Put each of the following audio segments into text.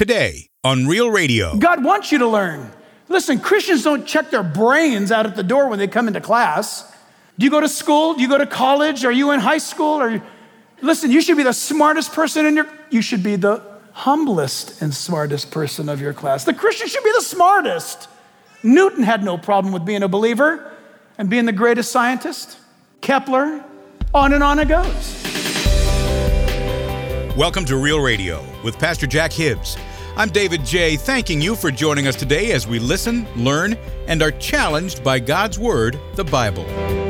Today on Real Radio. God wants you to learn. Listen, Christians don't check their brains out at the door when they come into class. Do you go to school? Do you go to college? Are you in high school? Listen, you should be the smartest person you should be the humblest and smartest person of your class. The Christian should be the smartest. Newton had no problem with being a believer and being the greatest scientist. Kepler, on it goes. Welcome to Real Radio with Pastor Jack Hibbs. I'm David J., thanking you for joining us today as we listen, learn, and are challenged by God's Word, the Bible.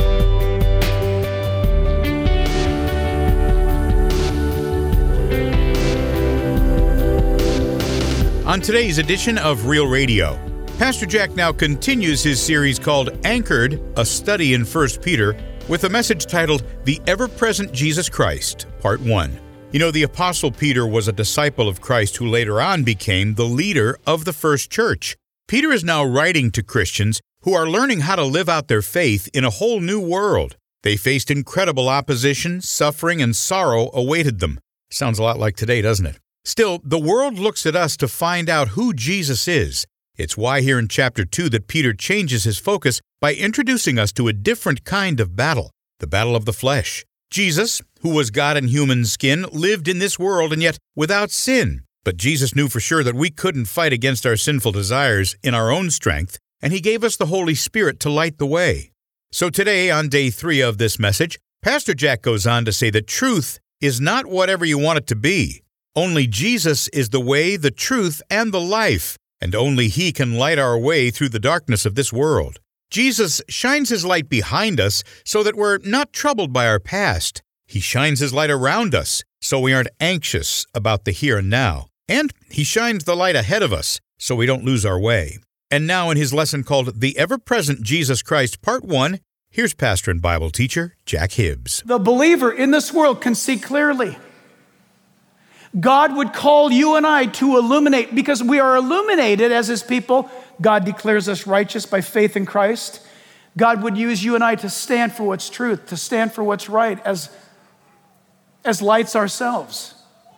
On today's edition of Real Radio, Pastor Jack now continues his series called Anchored, a study in 1 Peter, with a message titled The Ever-Present Jesus Christ, Part 1. You know, the Apostle Peter was a disciple of Christ who later on became the leader of the first church. Peter is now writing to Christians who are learning how to live out their faith in a whole new world. They faced incredible opposition, suffering, and sorrow awaited them. Sounds a lot like today, doesn't it? Still, the world looks at us to find out who Jesus is. It's why here in chapter 2 that Peter changes his focus by introducing us to a different kind of battle, the battle of the flesh. Jesus, who was God in human skin, lived in this world and yet without sin. But Jesus knew for sure that we couldn't fight against our sinful desires in our own strength, and He gave us the Holy Spirit to light the way. So today, on day 3 of this message, Pastor Jack goes on to say that truth is not whatever you want it to be. Only Jesus is the way, the truth, and the life, and only He can light our way through the darkness of this world. Jesus shines His light behind us so that we're not troubled by our past. He shines His light around us so we aren't anxious about the here and now. And He shines the light ahead of us so we don't lose our way. And now in his lesson called The Ever-Present Jesus Christ, Part 1, here's pastor and Bible teacher Jack Hibbs. The believer in this world can see clearly. God would call you and I to illuminate, because we are illuminated as His people. God declares us righteous by faith in Christ. God would use you and I to stand for what's truth, to stand for what's right as lights ourselves.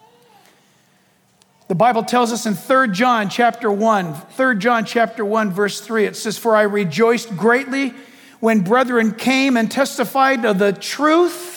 The Bible tells us in 3 John chapter 1, verse 3, it says, "For I rejoiced greatly when brethren came and testified of the truth,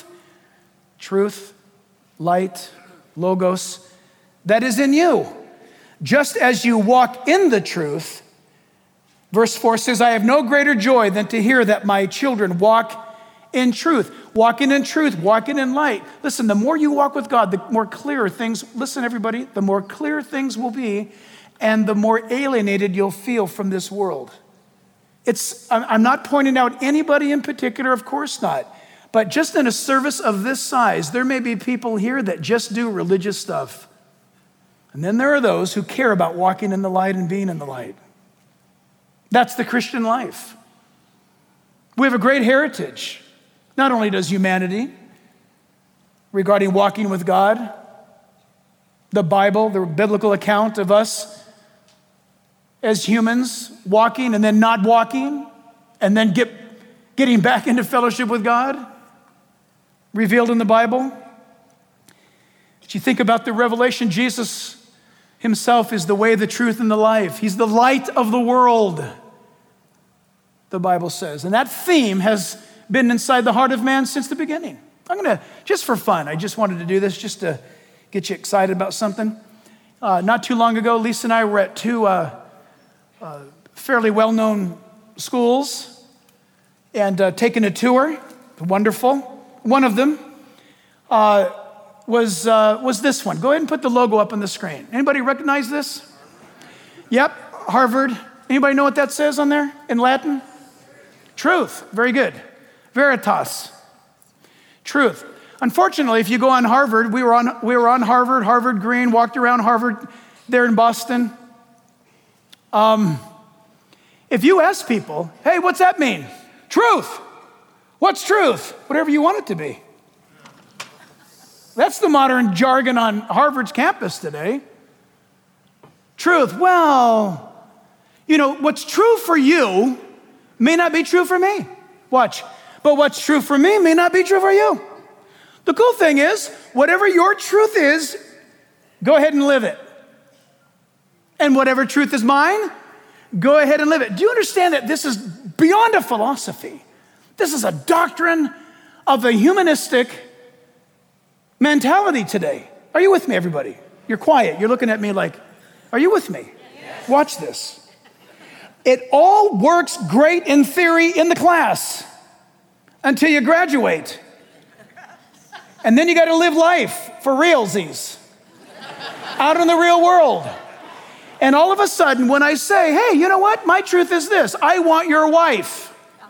light, logos, that is in you, just as you walk in the truth." Verse 4 says, "I have no greater joy than to hear that my children walk in truth." Walking in truth, walking in light. Listen, the more you walk with God, the more clearer things, listen everybody, the more clear things will be, and the more alienated you'll feel from this world. I'm not pointing out anybody in particular, of course not. But just in a service of this size, there may be people here that just do religious stuff. And then there are those who care about walking in the light and being in the light. That's the Christian life. We have a great heritage. Not only does humanity, regarding walking with God, the Bible, the biblical account of us as humans, walking and then not walking, and then getting back into fellowship with God, revealed in the Bible. As you think about the revelation, Jesus Himself is the way, the truth, and the life. He's the light of the world, the Bible says. And that theme has been inside the heart of man since the beginning. I'm going to, just for fun, I just wanted to do this just to get you excited about something. Not too long ago, Lisa and I were at 2 fairly well-known schools and taking a tour. Wonderful. One of them was this one. Go ahead and put the logo up on the screen. Anybody recognize this? Yep, Harvard. Anybody know what that says on there in Latin? Truth. Very good. Veritas. Truth. Unfortunately, if you go on Harvard, we were on Harvard Green, walked around Harvard there in Boston. If you ask people, hey, what's that mean? Truth. What's truth? Whatever you want it to be. That's the modern jargon on Harvard's campus today. Truth. Well, you know, what's true for you may not be true for me. Watch. But what's true for me may not be true for you. The cool thing is, whatever your truth is, go ahead and live it. And whatever truth is mine, go ahead and live it. Do you understand that this is beyond a philosophy? This is a doctrine of the humanistic mentality today. Are you with me, everybody? You're quiet. You're looking at me like, are you with me? Yes. Watch this. It all works great in theory in the class until you graduate. And then you got to live life for realsies out in the real world. And all of a sudden, when I say, hey, you know what? My truth is this. I want your wife.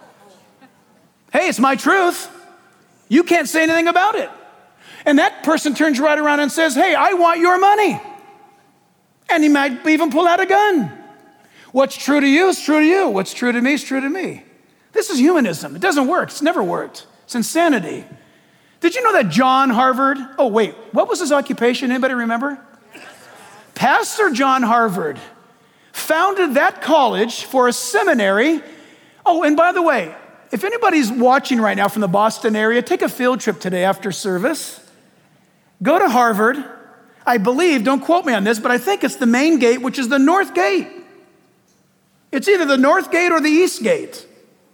Hey, it's my truth. You can't say anything about it. And that person turns right around and says, hey, I want your money. And he might even pull out a gun. What's true to you is true to you. What's true to me is true to me. This is humanism. It doesn't work. It's never worked. It's insanity. Did you know that John Harvard, oh wait, what was his occupation? Anybody remember? Pastor John Harvard founded that college for a seminary. Oh, and by the way, if anybody's watching right now from the Boston area, take a field trip today after service. Go to Harvard. I believe, don't quote me on this, but I think it's the main gate, which is the north gate. It's either the north gate or the east gate.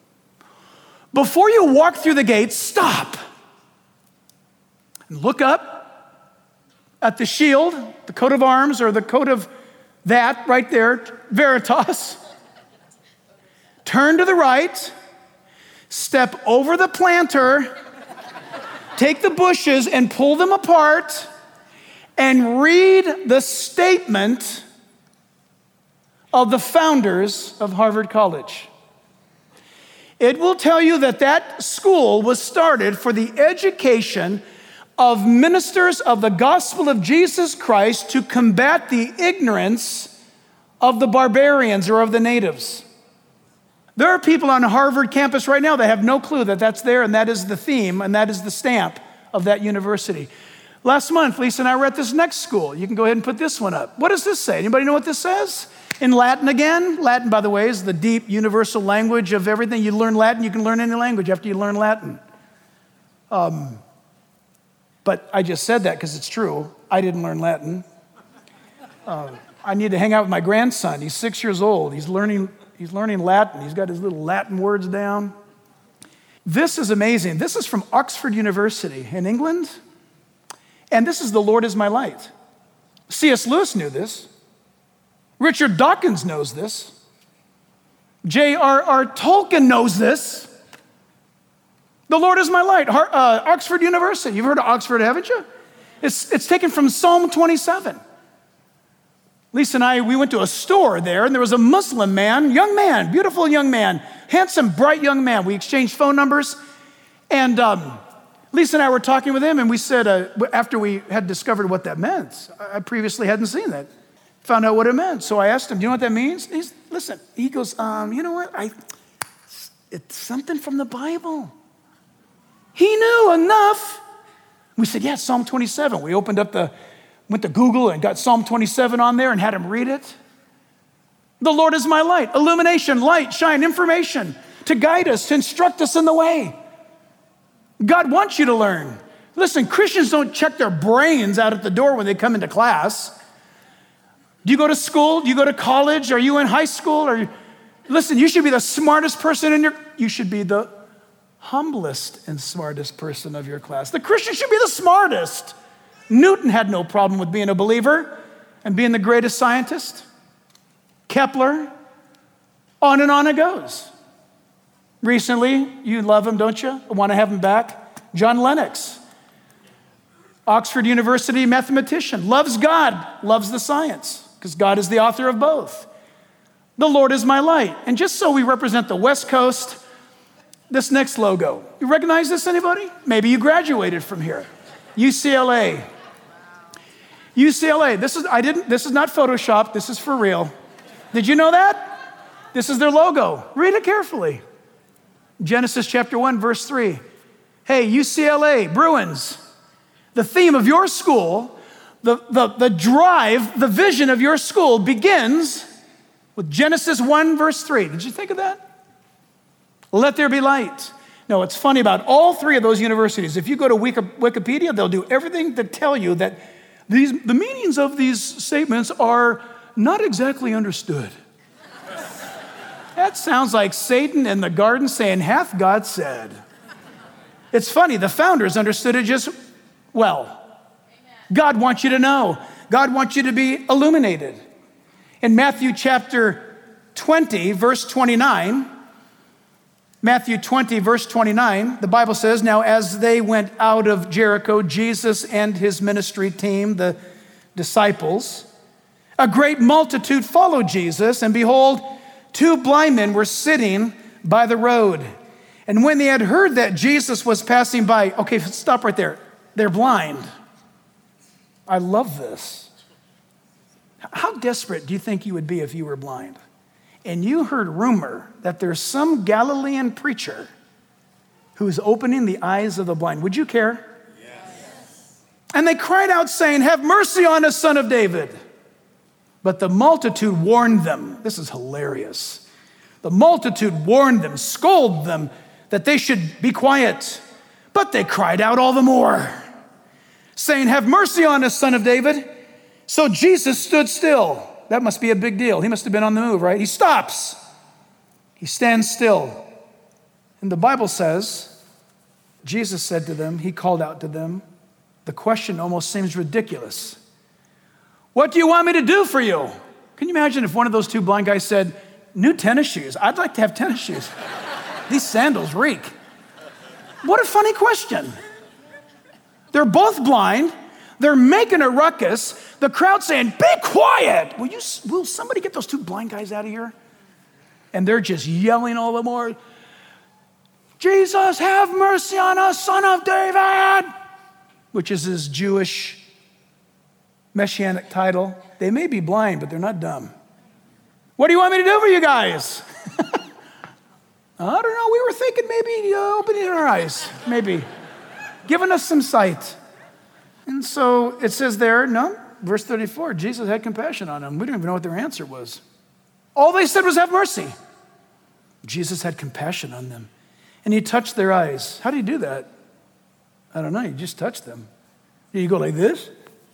Before you walk through the gate, stop and look up at the shield, the coat of arms, or the coat of that right there, Veritas. Turn to the right, step over the planter, take the bushes and pull them apart, and read the statement of the founders of Harvard College. It will tell you that that school was started for the education of ministers of the gospel of Jesus Christ to combat the ignorance of the barbarians or of the natives. There are people on Harvard campus right now that have no clue that that's there, and that is the theme, and that is the stamp of that university. Last month, Lisa and I were at this next school. You can go ahead and put this one up. What does this say? Anybody know what this says? In Latin again. Latin, by the way, is the deep universal language of everything. You learn Latin, you can learn any language after you learn Latin. But I just said that because it's true. I didn't learn Latin. I need to hang out with my grandson. He's 6 years old. He's learning Latin. He's got his little Latin words down. This is amazing. This is from Oxford University in England. And this is The Lord is My Light. C.S. Lewis knew this. Richard Dawkins knows this. J.R.R. Tolkien knows this. The Lord is my light. Oxford University. You've heard of Oxford, haven't you? It's taken from Psalm 27. Lisa and I, we went to a store there, and there was a Muslim man, young man, beautiful young man, handsome, bright young man. We exchanged phone numbers, and Lisa and I were talking with him, and we said, after we had discovered what that meant, I previously hadn't seen that, found out what it meant. So I asked him, do you know what that means? He goes, you know what? It's something from the Bible. He knew enough. We said, yeah, Psalm 27. We went to Google and got Psalm 27 on there and had him read it. The Lord is my light. Illumination, light, shine, information to guide us, to instruct us in the way. God wants you to learn. Listen, Christians don't check their brains out at the door when they come into class. Do you go to school? Do you go to college? Are you in high school? Listen, you should be the smartest person you should be the humblest and smartest person of your class. The Christian should be the smartest. Newton had no problem with being a believer and being the greatest scientist. Kepler, on and on it goes. Recently, you love him, don't you? I want to have him back. John Lennox, Oxford University mathematician, loves God, loves the science, because God is the author of both. The Lord is my light. And just so we represent the West Coast, this next logo. You recognize this, anybody? Maybe you graduated from here. UCLA. UCLA. This is not Photoshopped. This is for real. Did you know that? This is their logo. Read it carefully. Genesis chapter 1, verse 3. Hey, UCLA, Bruins, the theme of your school, the drive, the vision of your school begins with Genesis 1, verse 3. Did you think of that? Let there be light. No, it's funny about all three of those universities. If you go to Wikipedia, they'll do everything to tell you that the meanings of these statements are not exactly understood. That sounds like Satan in the garden saying, hath God said. It's funny, the founders understood it just well. God wants you to know. God wants you to be illuminated. In Matthew chapter 20, verse 29, Matthew 20, verse 29, the Bible says, now as they went out of Jericho, Jesus and his ministry team, the disciples, a great multitude followed Jesus, and behold, 2 blind men were sitting by the road. And when they had heard that Jesus was passing by, okay, stop right there. They're blind. I love this. How desperate do you think you would be if you were blind? And you heard rumor that there's some Galilean preacher who's opening the eyes of the blind. Would you care? Yes. And they cried out saying, have mercy on us, Son of David. But the multitude warned them. This is hilarious. The multitude warned them, scolded them that they should be quiet. But they cried out all the more, saying, have mercy on us, Son of David. So Jesus stood still. That must be a big deal. He must have been on the move, right? He stops. He stands still. And the Bible says, Jesus said to them, he called out to them. The question almost seems ridiculous. What do you want me to do for you? Can you imagine if one of those 2 blind guys said, new tennis shoes? I'd like to have tennis shoes. These sandals reek. What a funny question. They're both blind. They're making a ruckus. The crowd saying, be quiet. Will somebody get those 2 blind guys out of here? And they're just yelling all the more, Jesus, have mercy on us, Son of David, which is his Jewish messianic title. They may be blind, but they're not dumb. What do you want me to do for you guys? I don't know. We were thinking maybe opening our eyes, maybe giving us some sight. And so it says there, no, verse 34, Jesus had compassion on them. We don't even know what their answer was. All they said was have mercy. Jesus had compassion on them. And he touched their eyes. How do you do that? I don't know. You just touch them. Did you go like this?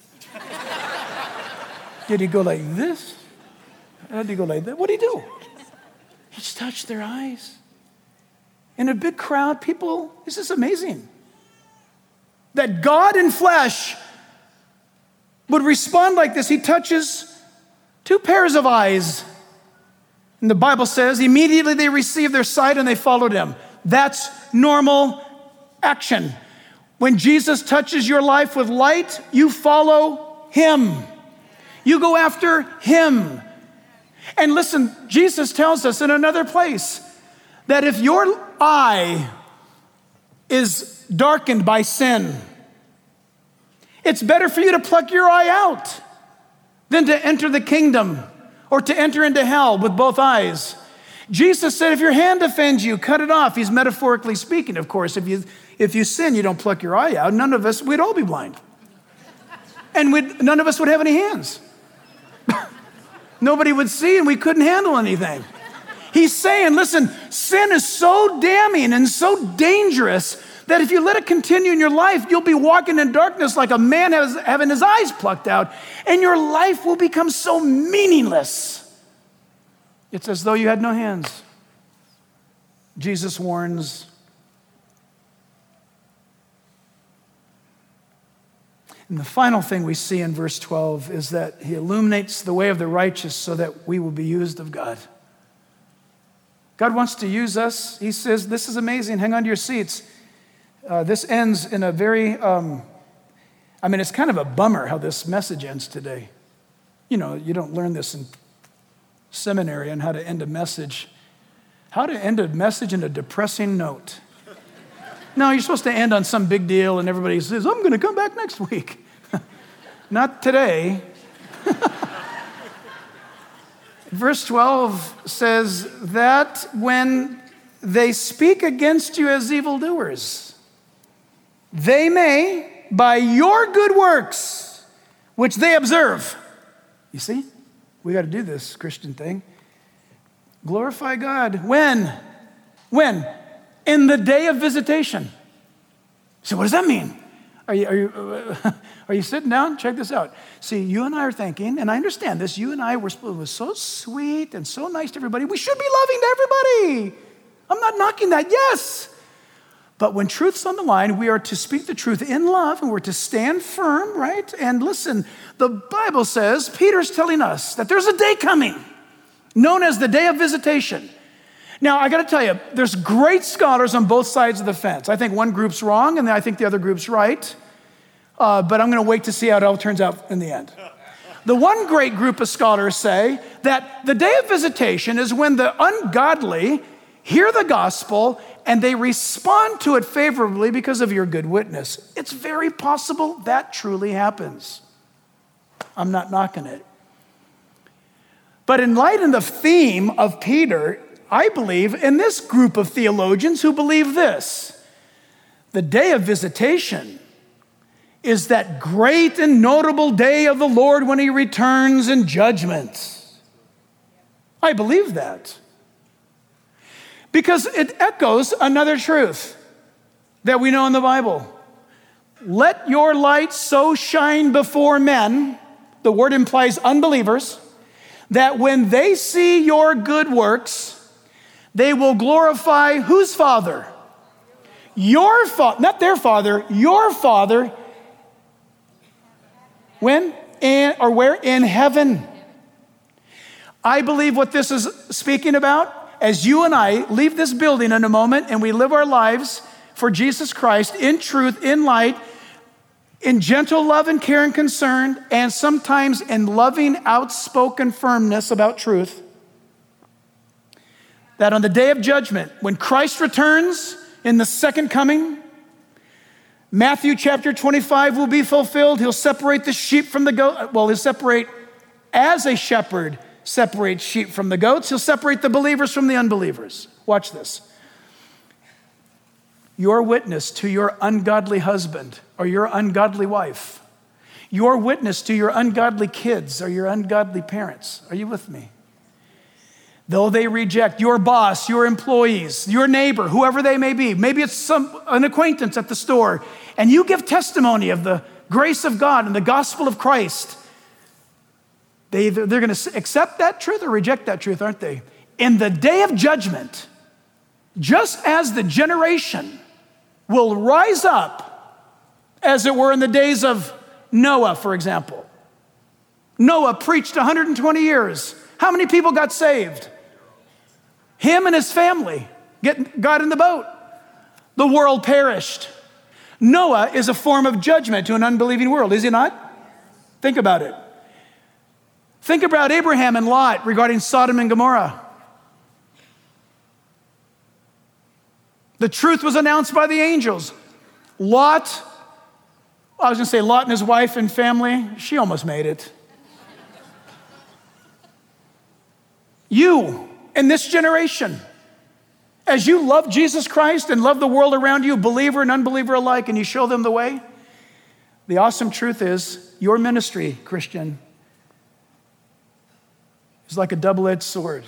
Did he go like this? How did he go like that? What did he do? He just touched their eyes. In a big crowd, people, this is amazing. That God in flesh would respond like this. He touches 2 pairs of eyes. And the Bible says, immediately they received their sight and they followed him. That's normal action. When Jesus touches your life with light, you follow him. You go after him. And listen, Jesus tells us in another place that if your eye is darkened by sin, it's better for you to pluck your eye out than to enter the kingdom or to enter into hell with both eyes. Jesus said, if your hand offends you, cut it off. He's metaphorically speaking, of course. If you sin, you don't pluck your eye out. None of us, we'd all be blind. And none of us would have any hands. Nobody would see and we couldn't handle anything. He's saying, listen, sin is so damning and so dangerous that if you let it continue in your life, you'll be walking in darkness like a man having his eyes plucked out, and your life will become so meaningless. It's as though you had no hands. Jesus warns. And the final thing we see in verse 12 is that he illuminates the way of the righteous so that we will be used of God. God wants to use us. He says, this is amazing. Hang on to your seats. This ends in a very, it's kind of a bummer how this message ends today. You know, you don't learn this in seminary on how to end a message. How to end a message in a depressing note. No, you're supposed to end on some big deal and everybody says, I'm going to come back next week. Not today. Verse 12 says that when they speak against you as evildoers, they may, by your good works, which they observe. You see, we got to do this Christian thing. Glorify God. When? When? In the day of visitation. So what does that mean? Are you sitting down? Check this out. See, you and I are thinking, and I understand this, you and I were so sweet and so nice to everybody. We should be loving to everybody. I'm not knocking that, yes. But when truth's on the line, we are to speak the truth in love, and we're to stand firm, right? And listen, the Bible says, Peter's telling us that there's a day coming known as the day of visitation. Now, I got to tell you, there's great scholars on both sides of the fence. I think one group's wrong, and I think the other group's right. But I'm going to wait to see how it all turns out in the end. The one great group of scholars say that the day of visitation is when the ungodly hear the gospel and they respond to it favorably because of your good witness. It's very possible that truly happens. I'm not knocking it. But in light of the theme of Peter, I believe in this group of theologians who believe this. The day of visitation is that great and notable day of the Lord when he returns in judgment. I believe that. Because it echoes another truth that we know in the Bible. Let your light so shine before men, the word implies unbelievers, that when they see your good works, they will glorify whose Father? Your Father, not their Father, your Father. When? Where? In heaven. I believe what this is speaking about, as you and I leave this building in a moment and we live our lives for Jesus Christ in truth, in light, in gentle love and care and concern, and sometimes in loving, outspoken firmness about truth, that on the day of judgment, when Christ returns in the second coming, Matthew chapter 25 will be fulfilled. He'll separate the sheep from the goat. Well, he'll separate as a shepherd separates sheep from the goats. He'll separate the believers from the unbelievers. Watch this. Your witness to your ungodly husband or your ungodly wife, your witness to your ungodly kids or your ungodly parents. Are you with me? Though they reject your boss, your employees, your neighbor, whoever they may be, maybe it's an acquaintance at the store, and you give testimony of the grace of God and the gospel of Christ, they're going to accept that truth or reject that truth, aren't they? In the day of judgment, just as the generation will rise up, as it were in the days of Noah, for example. Noah preached 120 years. How many people got saved? Him and his family got in the boat. The world perished. Noah is a form of judgment to an unbelieving world, is he not? Think about it. Think about Abraham and Lot regarding Sodom and Gomorrah. The truth was announced by the angels. Lot and his wife and family, she almost made it. You, in this generation, as you love Jesus Christ and love the world around you, believer and unbeliever alike, and you show them the way, the awesome truth is your ministry, Christian, is like a double-edged sword.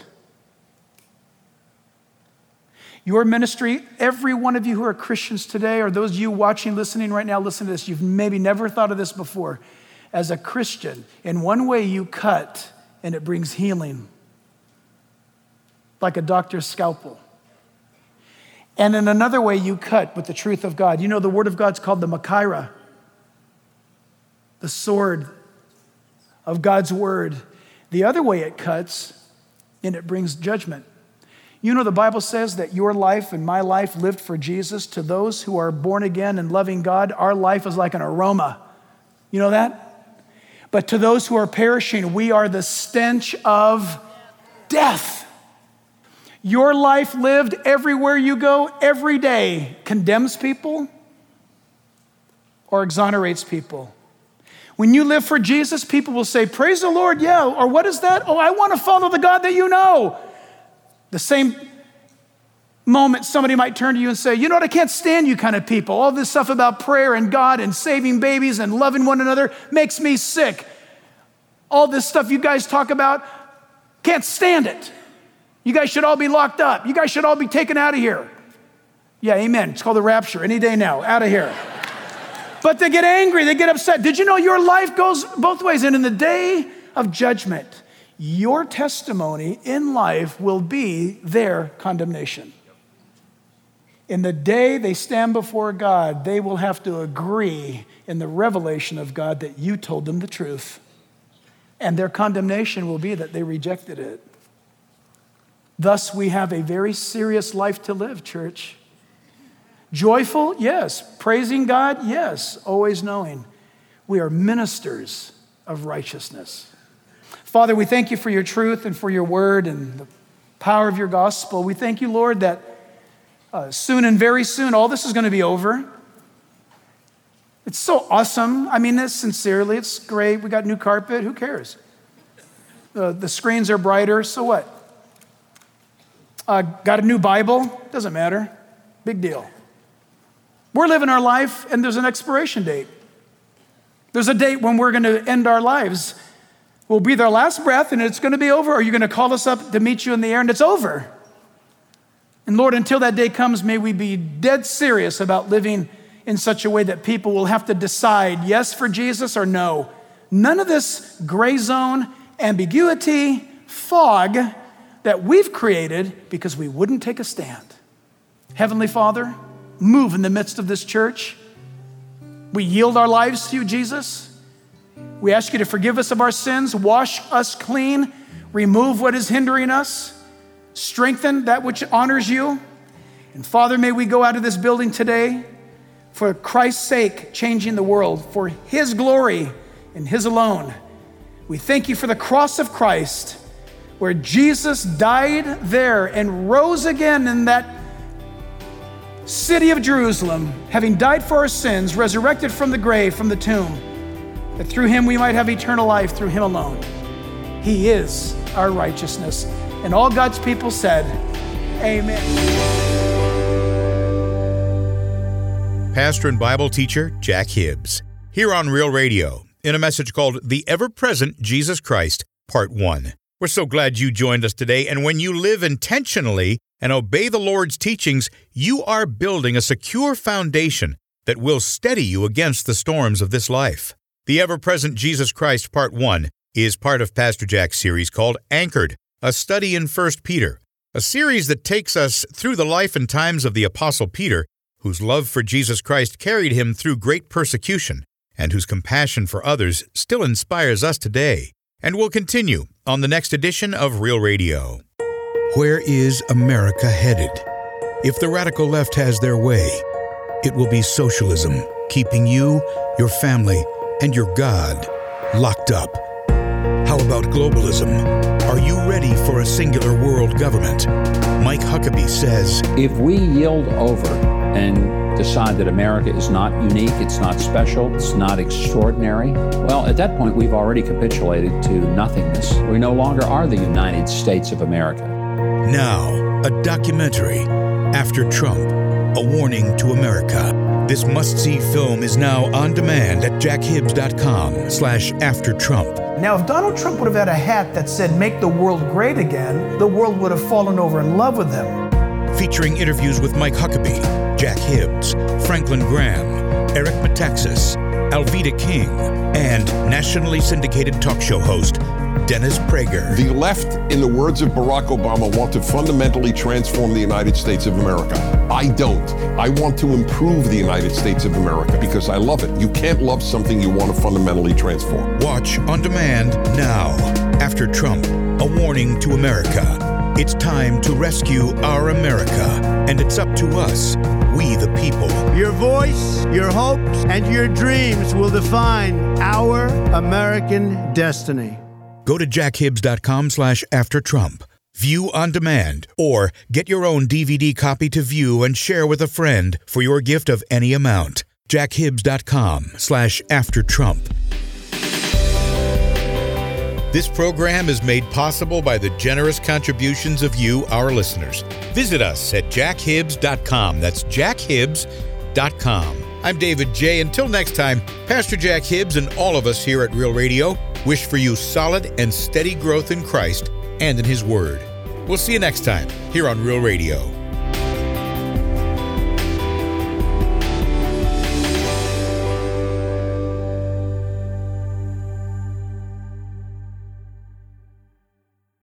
Your ministry, every one of you who are Christians today, or those of you watching, listening right now, listen to this. You've maybe never thought of this before. As a Christian, in one way you cut and it brings healing, like a doctor's scalpel. And in another way you cut with the truth of God. You know, the word of God's called the Machaira, the sword of God's word. The other way it cuts and it brings judgment. You know, the Bible says that your life and my life lived for Jesus, to those who are born again and loving God, our life is like an aroma. You know that? But to those who are perishing, we are the stench of death. Your life lived everywhere you go, every day, condemns people or exonerates people. When you live for Jesus, people will say, praise the Lord, yeah. Or what is that? Oh, I want to follow the God that you know. The same moment somebody might turn to you and say, you know what, I can't stand you kind of people. All this stuff about prayer and God and saving babies and loving one another makes me sick. All this stuff you guys talk about, can't stand it. You guys should all be locked up. You guys should all be taken out of here. Yeah, amen. It's called the rapture. Any day now, out of here. But they get angry, they get upset. Did you know your life goes both ways? And in the day of judgment, your testimony in life will be their condemnation. In the day they stand before God, they will have to agree in the revelation of God that you told them the truth. And their condemnation will be that they rejected it. Thus, we have a very serious life to live, church. Joyful? Yes. Praising God? Yes. Always knowing we are ministers of righteousness. Father, we thank you for your truth and for your word and the power of your gospel. We thank you, Lord, that soon and very soon, all this is going to be over. It's so awesome. I mean this sincerely. It's great. We got new carpet. Who cares? The screens are brighter. So what? Got a new Bible? Doesn't matter. Big deal. We're living our life, and there's an expiration date. There's a date when we're going to end our lives. We'll breathe our last breath, and it's going to be over, or you're going to call us up to meet you in the air, and it's over. And Lord, until that day comes, may we be dead serious about living in such a way that people will have to decide yes for Jesus or no. None of this gray zone, ambiguity, fog that we've created because we wouldn't take a stand. Heavenly Father, move in the midst of this church. We yield our lives to you, Jesus. We ask you to forgive us of our sins, wash us clean, remove what is hindering us, strengthen that which honors you. And Father, may we go out of this building today for Christ's sake, changing the world, for his glory and his alone. We thank you for the cross of Christ, where Jesus died there and rose again in that city of Jerusalem, having died for our sins, resurrected from the grave, from the tomb, that through him we might have eternal life, through him alone. He is our righteousness. And all God's people said, amen. Pastor and Bible teacher Jack Hibbs, here on Real Radio, in a message called The Ever-Present Jesus Christ, Part 1. We're so glad you joined us today, and when you live intentionally and obey the Lord's teachings, you are building a secure foundation that will steady you against the storms of this life. The Ever-Present Jesus Christ, Part 1, is part of Pastor Jack's series called Anchored, a study in 1 Peter, a series that takes us through the life and times of the Apostle Peter, whose love for Jesus Christ carried him through great persecution, and whose compassion for others still inspires us today, and will continue on the next edition of Real Radio. Where is America headed? If the radical left has their way, it will be socialism, keeping you, your family, and your God locked up. How about globalism? Are you ready for a singular world government? Mike Huckabee says, if we yield over and decide that America is not unique, it's not special, it's not extraordinary, well, at that point, we've already capitulated to nothingness. We no longer are the United States of America. Now, a documentary, After Trump, a warning to America. This must-see film is now on demand at jackhibbs.com/aftertrump. Now, if Donald Trump would have had a hat that said, "Make the world great again," the world would have fallen over in love with him. Featuring interviews with Mike Huckabee, Jack Hibbs, Franklin Graham, Eric Metaxas, Alveda King, and nationally syndicated talk show host Dennis Prager. The left, in the words of Barack Obama, want to fundamentally transform the United States of America. I don't. I want to improve the United States of America because I love it. You can't love something you want to fundamentally transform. Watch on demand now. After Trump, a warning to America. It's time to rescue our America, and it's up to us, we the people. Your voice, your hopes, and your dreams will define our American destiny. Go to jackhibbs.com/aftertrump. View on demand, or get your own DVD copy to view and share with a friend for your gift of any amount. jackhibbs.com/aftertrump. This program is made possible by the generous contributions of you, our listeners. Visit us at jackhibbs.com. That's jackhibbs.com. I'm David J. Until next time, Pastor Jack Hibbs and all of us here at Real Radio wish for you solid and steady growth in Christ and in His Word. We'll see you next time here on Real Radio.